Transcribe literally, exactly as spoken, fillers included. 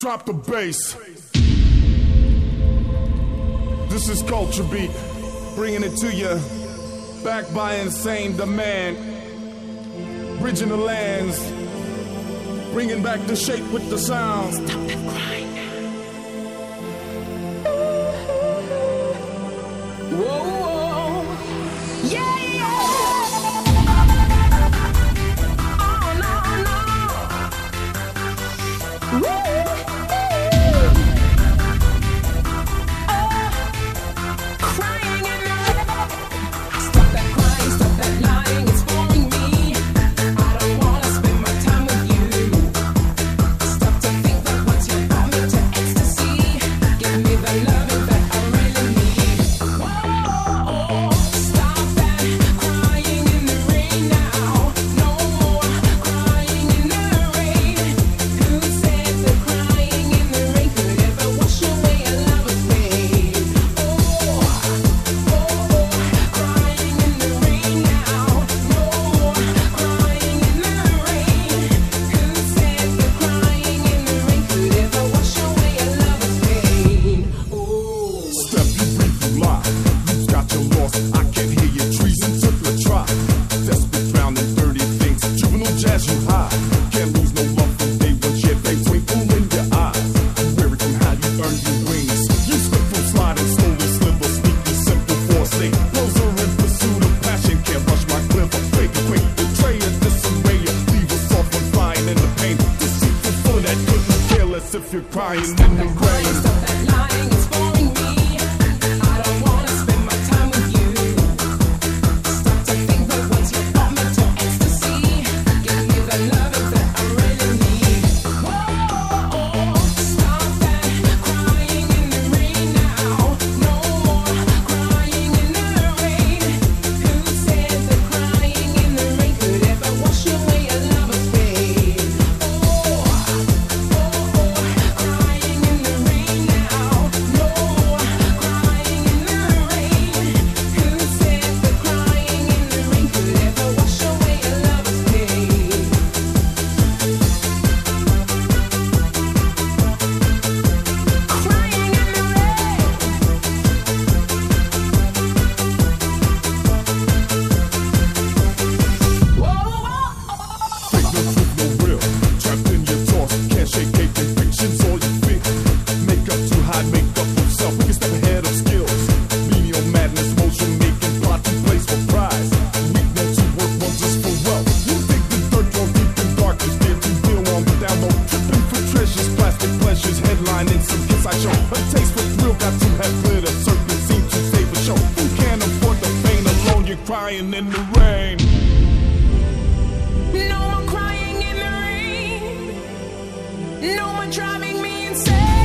Drop the bass. This is Culture Beat, bringing it to you, backed by insane demand, bridging the lands, bringing back the shape with the sound. Stop that crying now. Whoa, whoa, yeah, yeah. Oh, no, no. Woo. If you're crying in the rain, stop that lying, it's boring me. I don't wanna spend my time with you. Stop to think that once you brought me to ecstasy, give me the love that I really need. Whoa, stop that crying in the rain now. No more crying in the rain. Who said that crying in the rain could ever wash away a lover's pain? Crying in the rain. No more crying in the rain. No more driving me insane.